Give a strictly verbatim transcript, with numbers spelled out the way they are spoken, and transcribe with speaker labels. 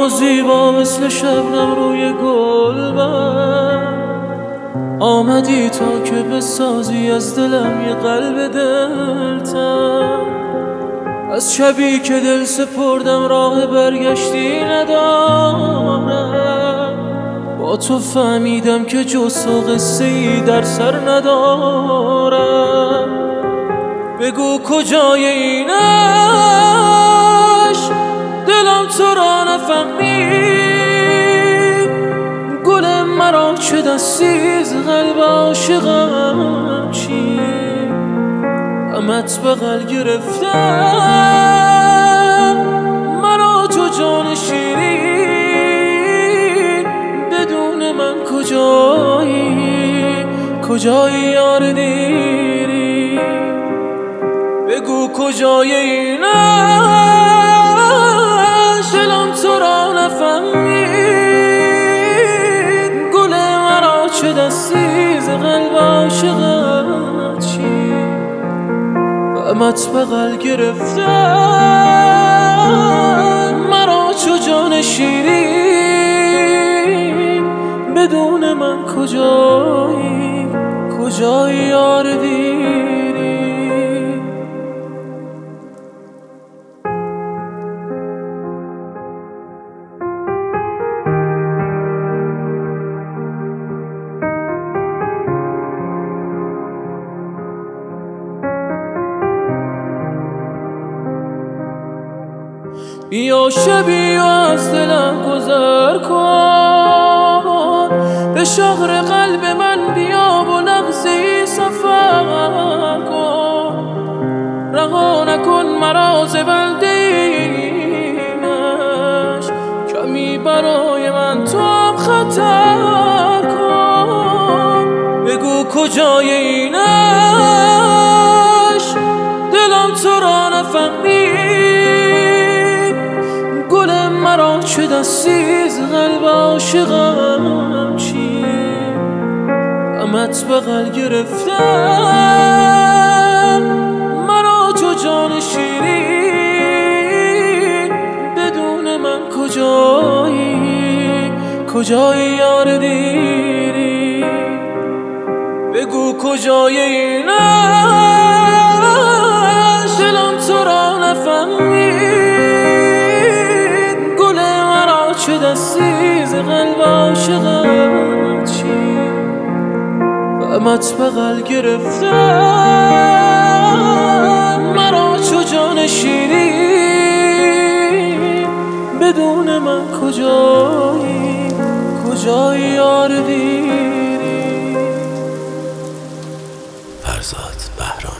Speaker 1: و زیبا مثل شبنم روی گلبن آمدی تا که بسازی از دلم یه قلب دلتن. از شبی که دل سپردم راه برگشتی ندارم، با تو فهمیدم که جز تو قصه ای در سر ندارم. بگو کجای اینش دلم تو را نفهمید، گل مرا چه دستی ز قلب عاشقم چی؟ غمت بغل گرفتم مرا تو جان شیرین، بدون من کجایی کجایی یار دیری؟ بگو کجای اینش دلم تو را نفهمید، گل مرا چه دستی ز قلب عاشقت چی؟ غمت بغل گرفتم مرا چو جان شیرین، بدون من کجایی کجایی یار دیری؟ بیا شبی و از دلم گذر کن، به شهر قلب من بیا و لحظه‌ای سفر کن. رها نکن مرا ز بند اینش، کمی برای من تو هم خطر کن. بگو کجای اینش دلم تو را نفهمید، گل مرا چه دستی ز قلب عاشقم چی؟ غمت بغل گرفتم مرا چو جان شیرین، بدون من کجایی کجایی یار دیری؟ بگو کجای اینش دلم تو را نفهمید، گل مرا چه دستی ز قلب عاشقم چی؟ غمت بغل گرفتم مرا چو جان شیرین، بدون من کجایی کجایی یار دیری؟
Speaker 2: فرزاد بهرام.